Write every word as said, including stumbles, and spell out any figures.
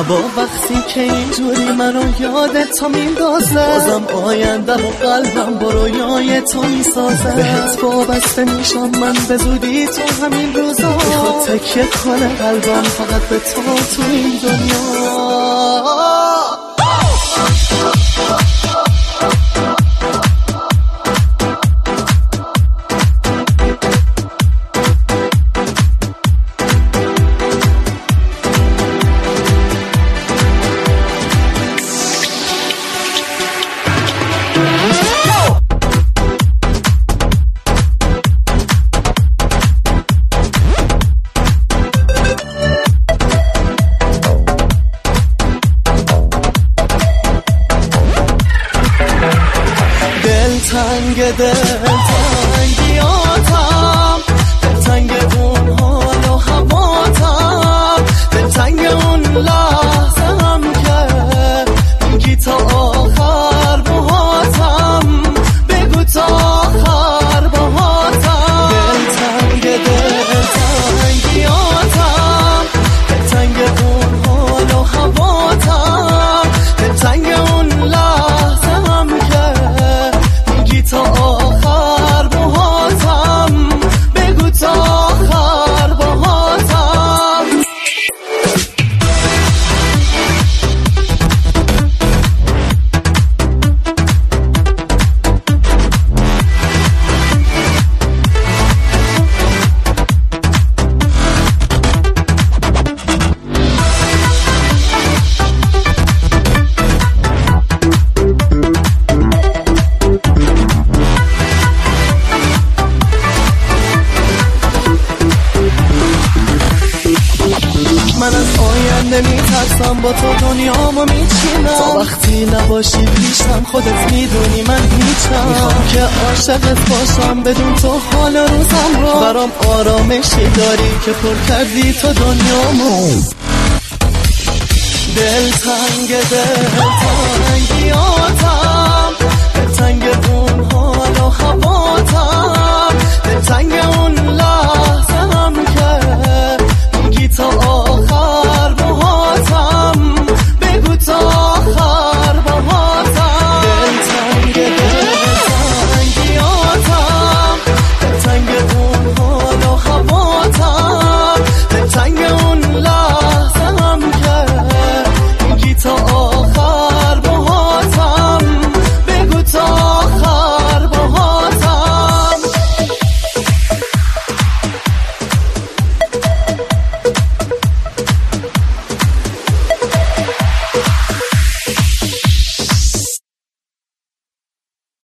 با وقتی که اینجوری منو یادت تو میندازه، بازم آینده و قلبم با رویای تو میسازه. بهت وابسته میشم من به زودی تو همین روزا، میخواد تکیه کنه قلبم فقط به تو تو این دنیا. تنگ دل تنگیاتم، دل تنگ اون حال و هواتم، دل تنگ اون لحظه هم که میگی تا آخر باهاتم، بگو تا آخر باهاتم. دل تنگ دل تنگیاتم، دل تنگ اون حال و هواتم، دل تنگ اون لحظه هم که تا آخر باهاتم، بگو تا آخر باهاتم. من از آینده میترسم، با تو دنیامو میچینم، تا وقتی نباشی پیشم خودت میدونی من هیچم. میخوام که عاشقت باشم بدون تو حال روزم رو، برام آرامشی داری که پر کردی تو دنیامو. دل تنگ دل تنگیاتم،